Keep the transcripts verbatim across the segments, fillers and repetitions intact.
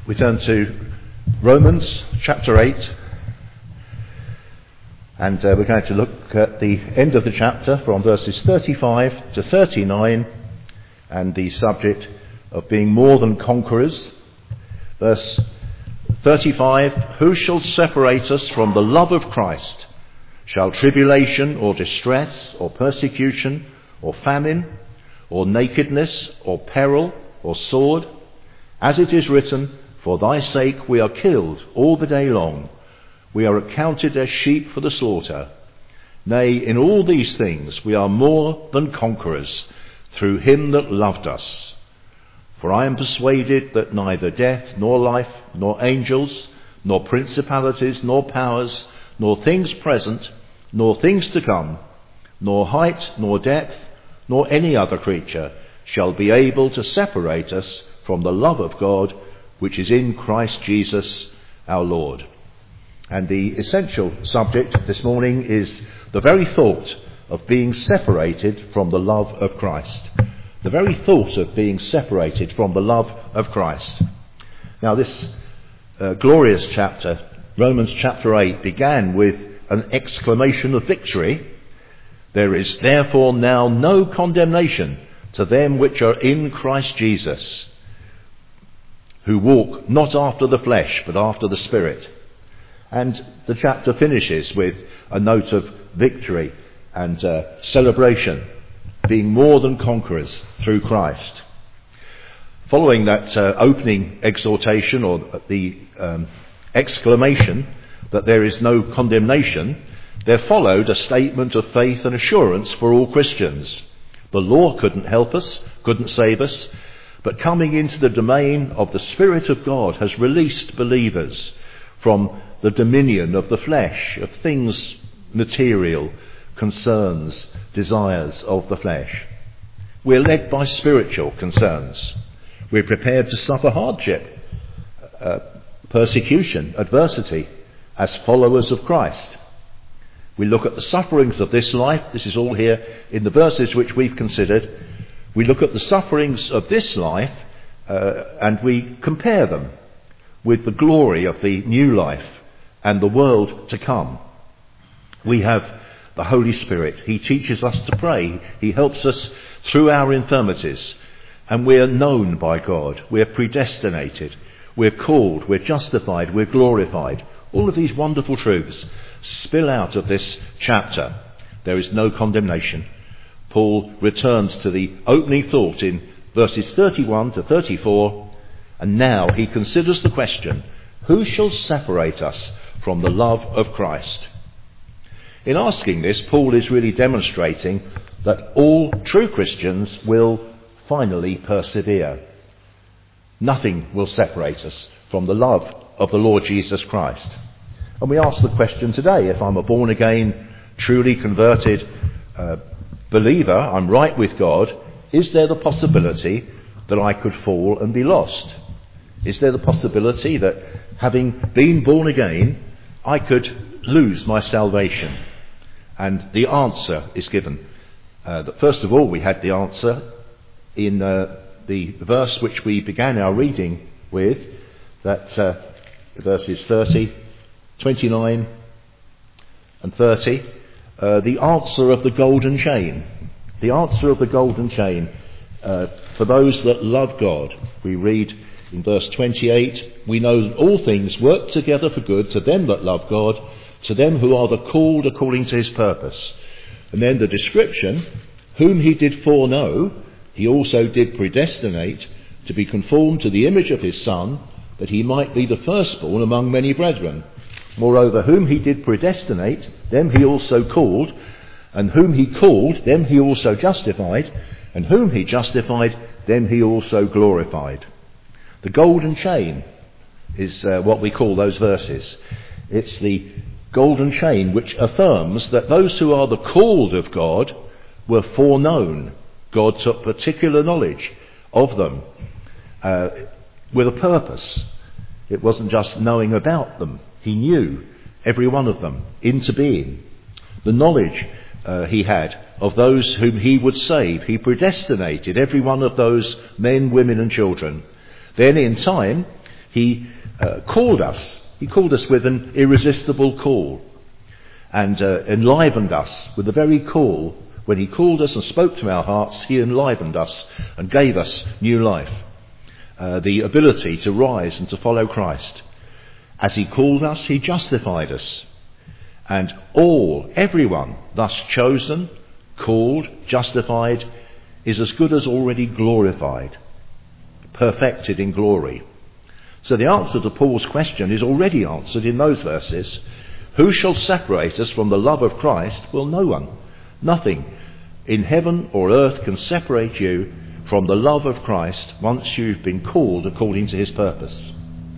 We turn to Romans chapter eight, and uh, we're going to look at the end of the chapter from verses thirty-five to thirty-nine, and the subject of being more than conquerors. Verse thirty-five, who shall separate us from the love of Christ? Shall tribulation or distress or persecution or famine or nakedness or peril or sword? As it is written, for thy sake we are killed all the day long. We are accounted as sheep for the slaughter. Nay, in all these things we are more than conquerors through him that loved us. For I am persuaded that neither death, nor life, nor angels, nor principalities, nor powers, nor things present, nor things to come, nor height, nor depth, nor any other creature shall be able to separate us from the love of God, which is in Christ Jesus our Lord. And the essential subject this morning is the very thought of being separated from the love of Christ. The very thought of being separated from the love of Christ. Now this uh, glorious chapter, Romans chapter eight, began with an exclamation of victory. There is therefore now no condemnation to them which are in Christ Jesus, who walk not after the flesh, but after the Spirit. And the chapter finishes with a note of victory and uh, celebration, being more than conquerors through Christ. Following that uh, opening exhortation, or the um, exclamation that there is no condemnation, there followed a statement of faith and assurance for all Christians. The law couldn't help us, couldn't save us, but coming into the domain of the Spirit of God has released believers from the dominion of the flesh, of things material, concerns, desires of the flesh. We're led by spiritual concerns. We're prepared to suffer hardship, uh, persecution, adversity as followers of Christ. We look at the sufferings of this life. This is all here in the verses which we've considered. We look at the sufferings of this life uh, and we compare them with the glory of the new life and the world to come. We have the Holy Spirit. He teaches us to pray. He helps us through our infirmities. And we are known by God. We're predestinated. We're called. We're justified. We're glorified. All of these wonderful truths spill out of this chapter. There is no condemnation. Paul returns to the opening thought in verses thirty-one to thirty-four, and now he considers the question, who shall separate us from the love of Christ? In asking this, Paul is really demonstrating that all true Christians will finally persevere. Nothing will separate us from the love of the Lord Jesus Christ. And we ask the question today, if I'm a born again, truly converted uh, believer, I'm right with God, is there the possibility that I could fall and be lost? Is there the possibility that having been born again, I could lose my salvation? And the answer is given. Uh, that first of all, we had the answer in uh, the verse which we began our reading with, that uh, verses thirty, twenty-nine and thirty, uh, the answer of the golden chain. The answer of the golden chain uh, for those that love God. We read in verse twenty-eight, we know that all things work together for good to them that love God, to them who are the called according to his purpose. And then the description, whom he did foreknow, he also did predestinate to be conformed to the image of his Son, that he might be the firstborn among many brethren. Moreover, whom he did predestinate, them he also called, and whom he called, them he also justified, and whom he justified, them he also glorified. The golden chain is uh, what we call those verses. It's the golden chain which affirms that those who are the called of God were foreknown. God took particular knowledge of them uh, with a purpose. It wasn't just knowing about them. He knew every one of them into being. The knowledge uh, he had of those whom he would save. He predestinated every one of those men, women and children. Then in time, He uh, called us. He called us with an irresistible call, and uh, enlivened us with the very call. When he called us and spoke to our hearts, he enlivened us and gave us new life, uh, the ability to rise and to follow Christ. As he called us, he justified us. And all, everyone thus chosen, called, justified, is as good as already glorified, perfected in glory. So the answer to Paul's question is already answered in those verses. Who shall separate us from the love of Christ? Well, no one. Nothing in heaven or earth can separate you from the love of Christ once you've been called according to his purpose.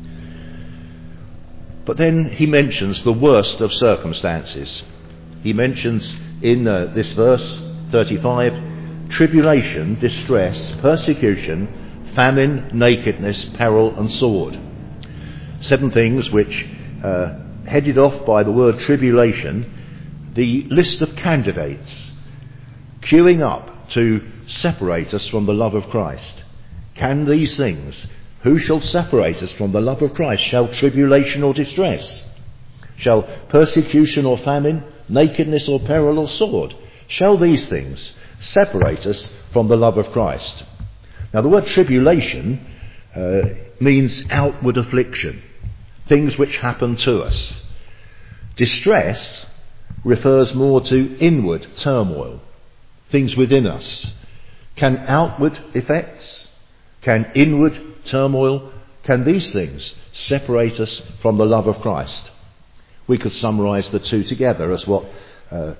But then he mentions the worst of circumstances. He mentions in uh, this verse thirty-five, tribulation, distress, persecution, famine, nakedness, peril and sword. Seven things which, uh, headed off by the word tribulation, the list of candidates queuing up to separate us from the love of Christ. Can these things, who shall separate us from the love of Christ? Shall tribulation or distress? Shall persecution or famine, nakedness or peril or sword? Shall these things separate us from the love of Christ? Now the word tribulation uh, means outward affliction, things which happen to us. Distress refers more to inward turmoil, things within us. Can outward effects, can inward turmoil, can these things separate us from the love of Christ? We could summarise the two together as what uh,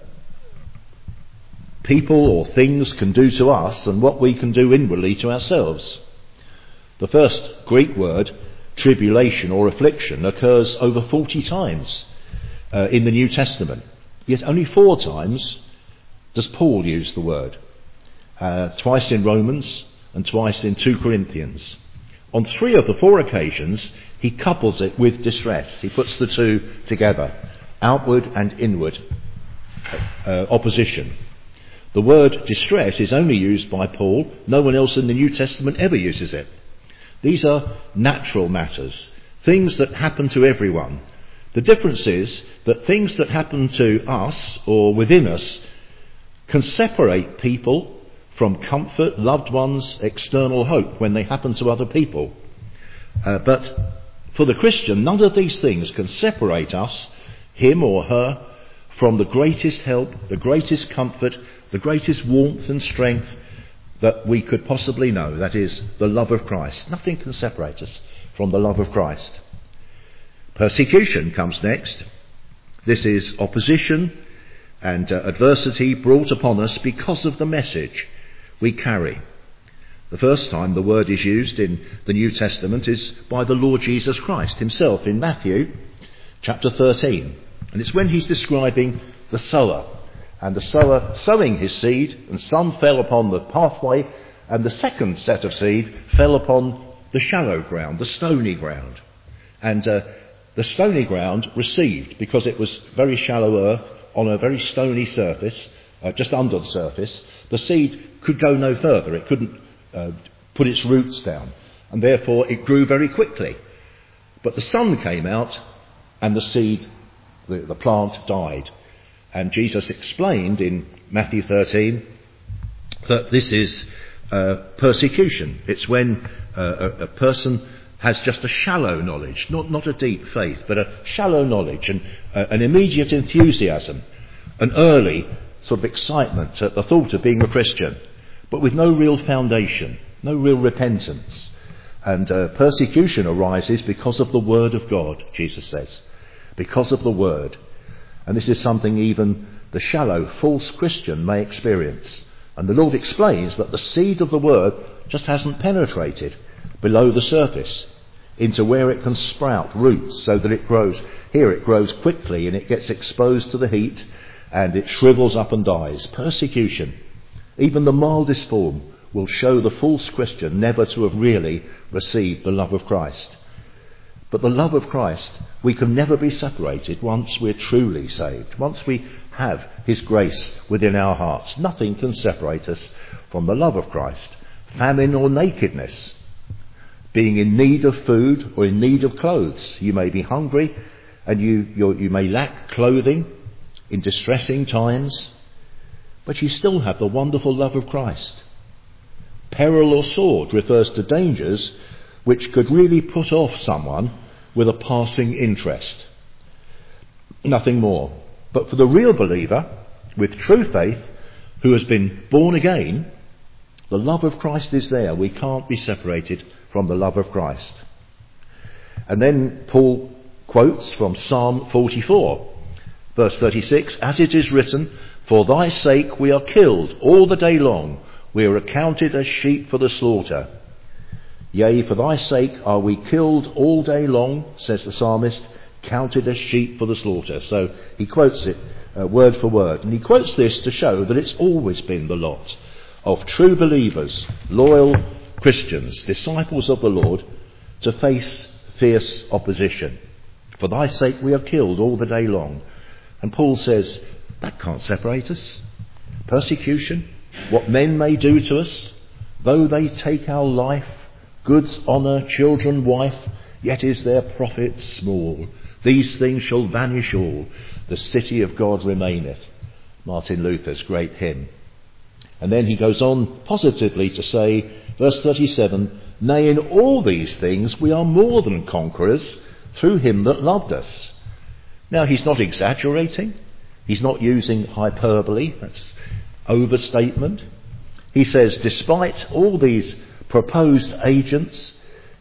people or things can do to us and what we can do inwardly to ourselves. The first Greek word, tribulation or affliction, occurs over forty times uh, in the New Testament. Yet only four times does Paul use the word. Uh, twice in Romans and twice in two Corinthians. On three of the four occasions, he couples it with distress. He puts the two together, outward and inward uh, opposition. The word distress is only used by Paul. No one else in the New Testament ever uses it. These are natural matters, things that happen to everyone. The difference is that things that happen to us or within us can separate people from comfort, loved ones, external hope when they happen to other people. Uh, but for the Christian, none of these things can separate us, him or her, from the greatest help, the greatest comfort, the greatest warmth and strength that we could possibly know. That is the love of Christ. Nothing can separate us from the love of Christ. Persecution comes next. This is opposition and uh, adversity brought upon us because of the message we carry. The first time the word is used in the New Testament is by the Lord Jesus Christ himself in Matthew chapter thirteen. And it's when he's describing the sower, and the sower sowing his seed, and some fell upon the pathway, and the second set of seed fell upon the shallow ground, the stony ground. And uh, the stony ground received, because it was very shallow earth on a very stony surface, uh, just under the surface, the seed could go no further. It couldn't uh, put its roots down, and therefore it grew very quickly. But the sun came out, and the seed, the, the plant died. And Jesus explained in Matthew thirteen that this is uh, persecution. It's when uh, a, a person has just a shallow knowledge, not, not a deep faith, but a shallow knowledge and uh, an immediate enthusiasm, an early sort of excitement at the thought of being a Christian, but with no real foundation, no real repentance. And uh, persecution arises because of the word of God, Jesus says, because of the word. And this is something even the shallow, false Christian may experience. And the Lord explains that the seed of the word just hasn't penetrated below the surface into where it can sprout roots so that it grows. Here it grows quickly and it gets exposed to the heat and it shrivels up and dies. Persecution, even the mildest form, will show the false Christian never to have really received the love of Christ. But the love of Christ, we can never be separated once we're truly saved. Once we have his grace within our hearts, nothing can separate us from the love of Christ. Famine or nakedness, being in need of food or in need of clothes. You may be hungry and you, you're, you may lack clothing in distressing times, but you still have the wonderful love of Christ. Peril or sword refers to dangers which could really put off someone with a passing interest. Nothing more. But for the real believer, with true faith, who has been born again, the love of Christ is there. We can't be separated from the love of Christ. And then Paul quotes from Psalm forty-four, verse thirty-six, "As it is written, for thy sake we are killed all the day long. We are accounted as sheep for the slaughter. Yea, for thy sake are we killed all day long," says the psalmist, "counted as sheep for the slaughter." So he quotes it uh, word for word. And he quotes this to show that it's always been the lot of true believers, loyal Christians, disciples of the Lord, to face fierce opposition. For thy sake we are killed all the day long. And Paul says, that can't separate us. Persecution, what men may do to us, though they take our life, goods, honour, children, wife, yet is their profit small. These things shall vanish all. The city of God remaineth. Martin Luther's great hymn. And then he goes on positively to say, verse thirty-seven, "Nay, in all these things we are more than conquerors through him that loved us." Now, he's not exaggerating. He's not using hyperbole. That's overstatement. He says, despite all these proposed agents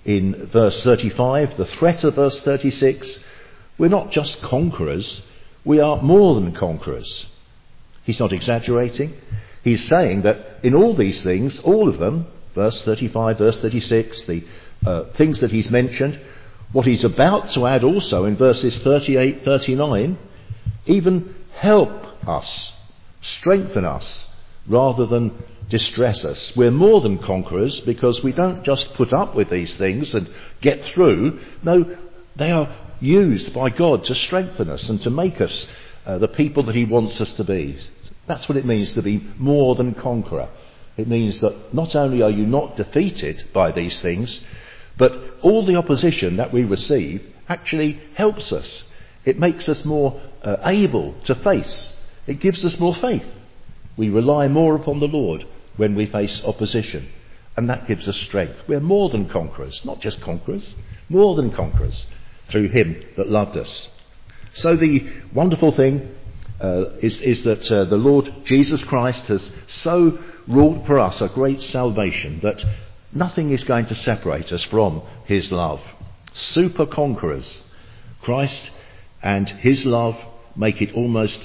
in verse thirty-five, the threat of verse thirty-six, we're not just conquerors, we are more than conquerors. He's not exaggerating. He's saying that in all these things, all of them, verse thirty-five, verse thirty-six, the uh, things that he's mentioned, what he's about to add also in verses thirty-eight, thirty-nine, even help us, strengthen us, rather than distress us. We're more than conquerors because we don't just put up with these things and get through. No, they are used by God to strengthen us and to make us uh, the people that he wants us to be. That's what it means to be more than conqueror. It means that not only are you not defeated by these things, but all the opposition that we receive actually helps us. It makes us more uh, able to face. It gives us more faith. We rely more upon the Lord when we face opposition, and that gives us strength. We're more than conquerors, not just conquerors, more than conquerors through him that loved us. So the wonderful thing uh, is, is that uh, the Lord Jesus Christ has so wrought for us a great salvation that nothing is going to separate us from his love. Super conquerors. Christ and his love make it almost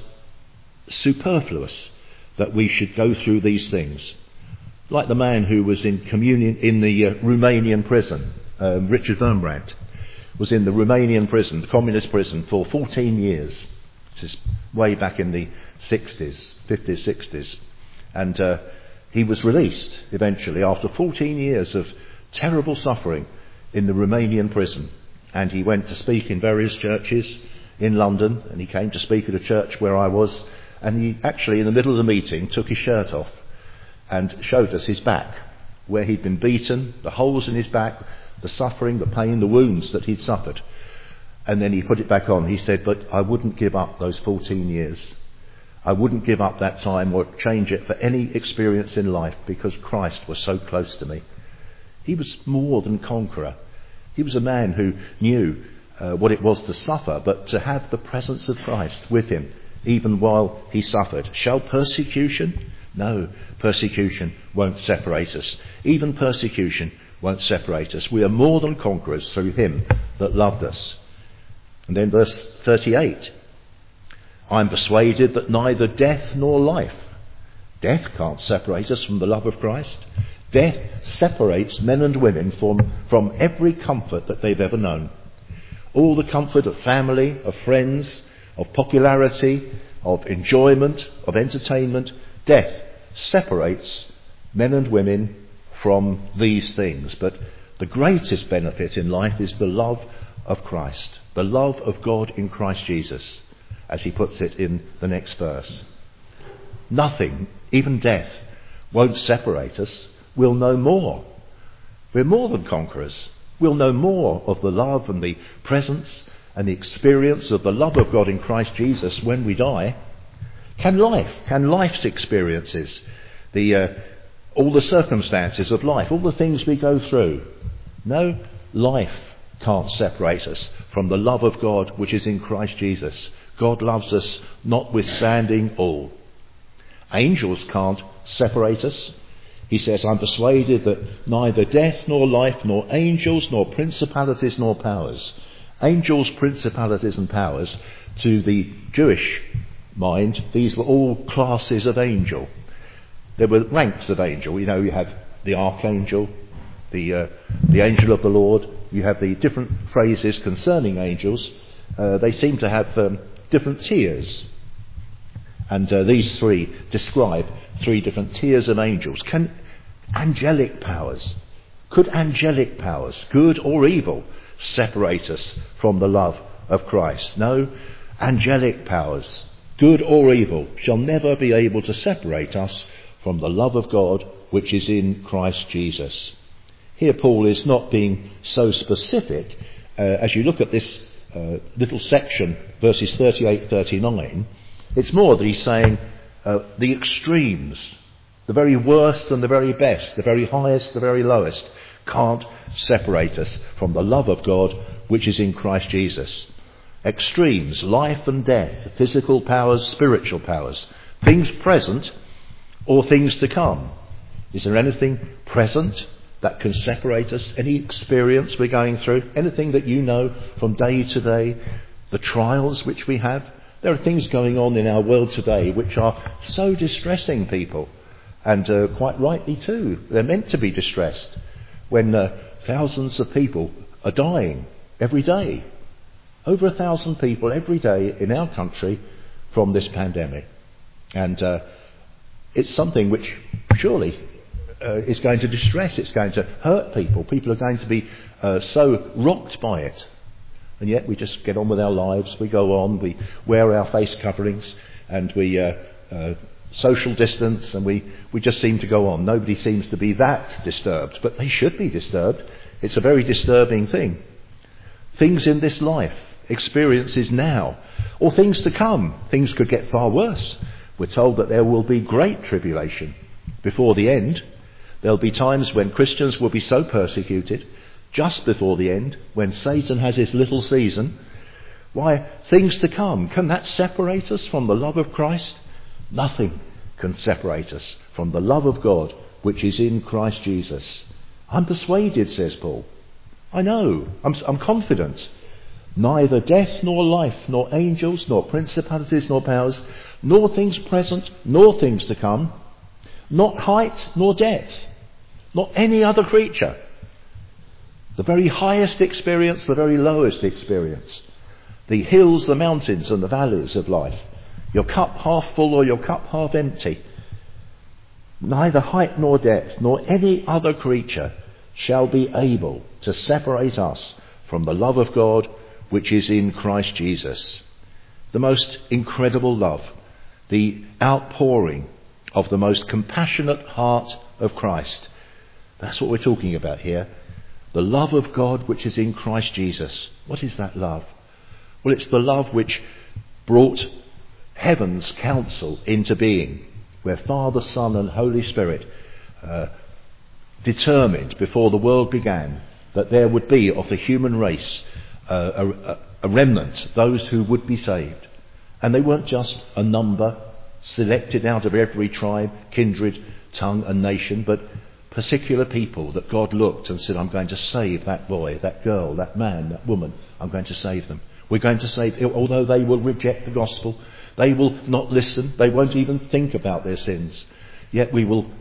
superfluous that we should go through these things. Like the man who was in communion in the uh, Romanian prison, uh, Richard Wurmbrand, was in the Romanian prison, the communist prison, for fourteen years, which is way back in the sixties, fifties, sixties. And uh, he was released eventually after fourteen years of terrible suffering in the Romanian prison. And he went to speak in various churches in London, and he came to speak at a church where I was, and he actually in the middle of the meeting took his shirt off and showed us his back, where he'd been beaten, the holes in his back, the suffering, the pain, the wounds that he'd suffered. And then he put it back on. He said, but I wouldn't give up those fourteen years. I wouldn't give up that time or change it for any experience in life, because Christ was so close to me. He was more than conqueror. He was a man who knew uh, what it was to suffer, but to have the presence of Christ with him even while he suffered. Shall persecution? No, persecution won't separate us. Even persecution won't separate us. We are more than conquerors through him that loved us. And then verse thirty-eight. I'm persuaded that neither death nor life. Death can't separate us from the love of Christ. Death separates men and women from, from every comfort that they've ever known. All the comfort of family, of friends, of popularity, of enjoyment, of entertainment. Death separates men and women from these things. But the greatest benefit in life is the love of Christ, the love of God in Christ Jesus, as he puts it in the next verse. Nothing, even death, won't separate us. We'll know more. We're more than conquerors. We'll know more of the love and the presence and the experience of the love of God in Christ Jesus when we die. Can life, can life's experiences, the uh, all the circumstances of life, all the things we go through, no, life can't separate us from the love of God which is in Christ Jesus. God loves us notwithstanding all. Angels can't separate us. He says, I'm persuaded that neither death nor life, nor angels, nor principalities, nor powers. Angels, principalities and powers, to the Jewish mind, these were all classes of angel. There were ranks of angel. You know, you have the archangel, the uh, the angel of the Lord. You have the different phrases concerning angels. Uh, they seem to have um, different tiers. And uh, these three describe three different tiers of angels. Can angelic powers, could angelic powers, good or evil, separate us from the love of Christ? No, angelic powers, good or evil, shall never be able to separate us from the love of God which is in Christ Jesus. Here Paul is not being so specific. Uh, as you look at this uh, little section, verses thirty-eight thirty-nine, it's more that he's saying uh, the extremes, the very worst and the very best, the very highest, the very lowest, can't separate us from the love of God which is in Christ Jesus. Extremes, life and death, physical powers, spiritual powers, things present or things to come. Is there anything present that can separate us? Any experience we're going through? Anything that you know from day to day? The trials which we have? There are things going on in our world today which are so distressing people. And uh, quite rightly too. They're meant to be distressed when uh, thousands of people are dying every day. Over a thousand people every day in our country from this pandemic. And uh, it's something which surely uh, is going to distress, it's going to hurt people. People are going to be uh, so rocked by it. And yet we just get on with our lives, we go on, we wear our face coverings, and we uh, uh, social distance, and we, we just seem to go on. Nobody seems to be that disturbed, but they should be disturbed. It's a very disturbing thing. Things in this life, experiences now, or things to come. Things could get far worse. We're told that there will be great tribulation before the end. There'll be times when Christians will be so persecuted, just before the end, when Satan has his little season. Why, things to come. Can that separate us from the love of Christ? Nothing can separate us from the love of God which is in Christ Jesus. I'm persuaded, says Paul. I know, I'm, I'm confident. Neither death nor life, nor angels, nor principalities, nor powers, nor things present, nor things to come, not height nor depth, not any other creature. The very highest experience, the very lowest experience. The hills, the mountains and the valleys of life. Your cup half full or your cup half empty. Neither height nor depth, nor any other creature shall be able to separate us from the love of God which is in Christ Jesus. The most incredible love, the outpouring of the most compassionate heart of Christ. That's what we're talking about here. The love of God which is in Christ Jesus. What is that love? Well, it's the love which brought heaven's counsel into being, where Father, Son and Holy Spirit uh, determined before the world began that there would be of the human race uh, a, a remnant, those who would be saved. And they weren't just a number selected out of every tribe, kindred, tongue and nation, but particular people that God looked and said, I'm going to save that boy, that girl, that man, that woman. I'm going to save them. We're going to save, although they will reject the gospel, they will not listen, they won't even think about their sins, yet we will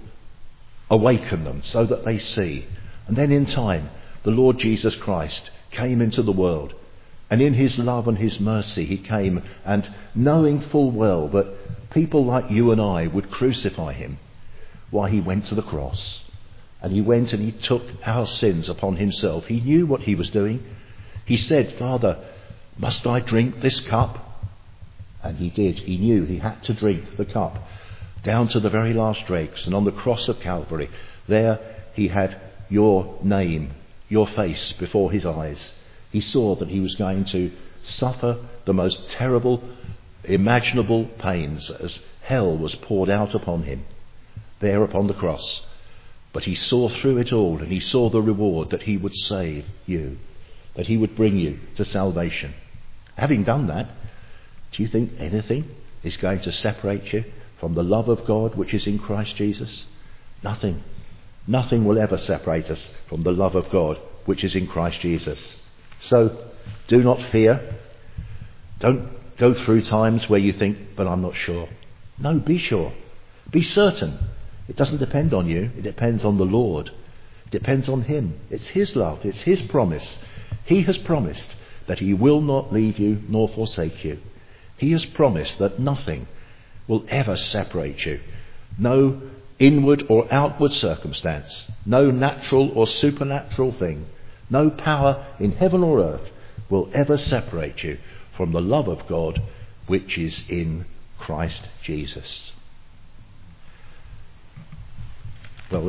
awaken them so that they see. And then in time, the Lord Jesus Christ came into the world, and in his love and his mercy he came, and knowing full well that people like you and I would crucify him, why, he went to the cross, and he went and he took our sins upon himself. He knew what he was doing. He said, Father, must I drink this cup? And he did. He knew he had to drink the cup down to the very last dregs. And on the cross of Calvary, there he had your name, your face before his eyes. He saw that he was going to suffer the most terrible imaginable pains as hell was poured out upon him there upon the cross. But he saw through it all, and he saw the reward that he would save you, that he would bring you to salvation. Having done that, do you think anything is going to separate you from the love of God which is in Christ Jesus? Nothing. Nothing will ever separate us from the love of God which is in Christ Jesus. So do not fear. Don't go through times where you think, but I'm not sure. No, be sure. Be certain. It doesn't depend on you. It depends on the Lord. It depends on him. It's his love. It's his promise. He has promised that he will not leave you nor forsake you. He has promised that nothing will ever separate you. No inward or outward circumstance, no natural or supernatural thing, no power in heaven or earth will ever separate you from the love of God which is in Christ Jesus.